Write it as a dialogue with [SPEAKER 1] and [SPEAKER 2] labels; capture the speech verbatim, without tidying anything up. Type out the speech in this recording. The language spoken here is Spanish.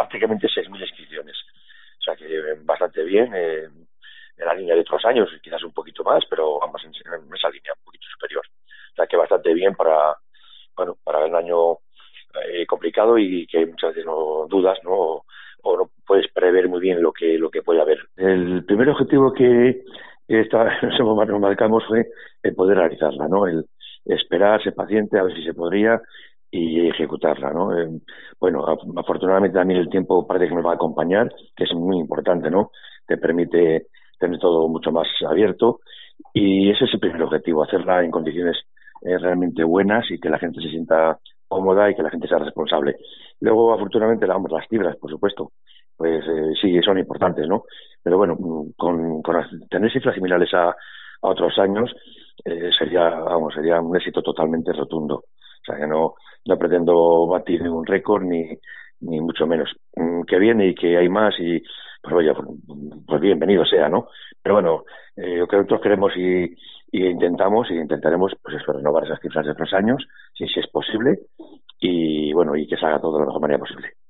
[SPEAKER 1] prácticamente seis mil inscripciones. O sea que eh, bastante bien, eh, en la línea de otros años, quizás un poquito más, pero vamos en, en esa línea, un poquito superior. O sea que bastante bien para, bueno, para el año eh, complicado y que muchas veces no dudas, ¿no? O, o no puedes prever muy bien lo que lo que puede haber. El primer objetivo que esta, nos marcamos fue el poder realizarla, ¿no? El esperar, ser paciente, a ver si se podría y ejecutarla, ¿no? Eh, bueno, afortunadamente también el tiempo parece que nos va a acompañar, que es muy importante, ¿no? Te permite tener todo mucho más abierto y ese es el primer objetivo, hacerla en condiciones eh, realmente buenas y que la gente se sienta cómoda y que la gente sea responsable. Luego, afortunadamente, vamos, las cifras, por supuesto, pues eh, sí, son importantes, ¿no? Pero bueno, con, con tener cifras similares a, a otros años eh, sería, vamos, sería un éxito totalmente rotundo. O sea, que no, no pretendo batir ningún récord ni, ni mucho menos. Mm, que viene y que hay más y, pues oye, pues, pues bienvenido sea, ¿no? Pero bueno, eh, lo que nosotros queremos y, y intentamos y intentaremos, pues eso, renovar esas cifras de otros años, si, si es posible, y bueno, y que se haga todo de la mejor manera posible.